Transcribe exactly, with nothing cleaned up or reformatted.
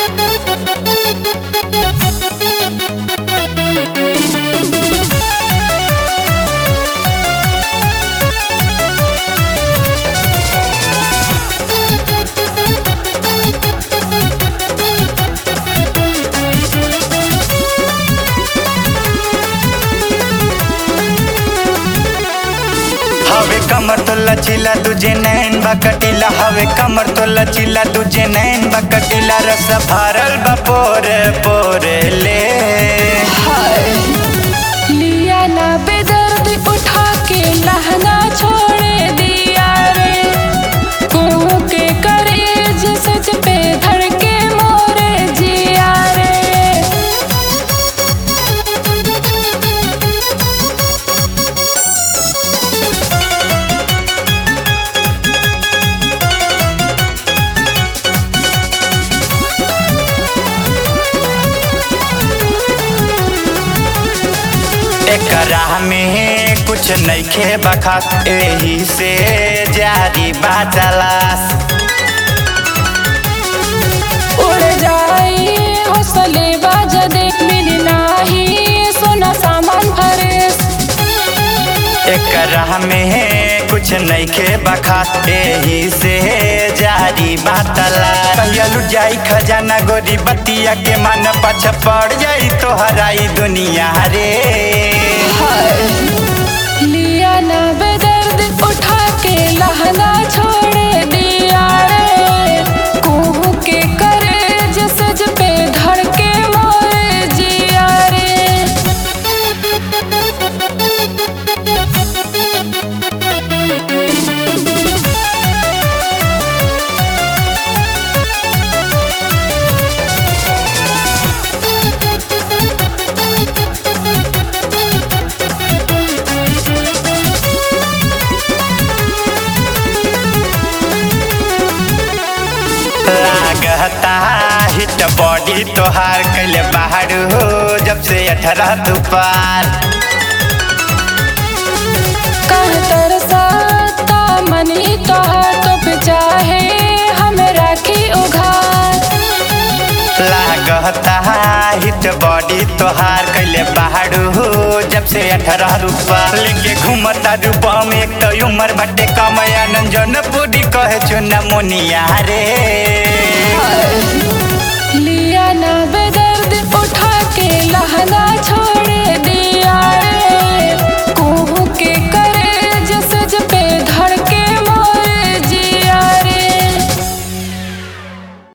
हवे कमर तो लचीला तुझे नैन बकटीला हवे कमर तो लचीला तुझे नैन बकटीला रस भरल बा पोरे पोरे ले लिया ना बेदर्द उठा के लहंगा छोड़े दिया रे कुहू के करेज सच पे धड़ के मोरे जिया रे एकरा में कुछ नइखे बखास एही से जारी बाचलास उड़ जाई हौसले बाजा दे मिली नाही सोना सामान फरेस एकरा में कुछ नइखे बखास एही से जारी बाचलास कहिया लुट जाई खजाना गोरी बतिया के मन पछ पड़ जाई तो हराई दुनिया रे लिया ना बेदर्द उठा के लहंगा छोड़े दिया रे कुहू के करेज सज पे धड़ के मोरे जिया रे लागता हिट बॉडी तोहार कैले बाहर हो जब से अठारह तू पार कह तरसाता मनी तोहर तो पे चाहे हम राखी उघार लागता हिट बॉडी तोहार कैले बाहर हो जब से अठारह रूपा लेके घूमता रूपा में एक तो उम्र बटे कमया नंजन पूरी कहे चुना मुनिया रे लिया ना बेदर्द उठा के लहंगा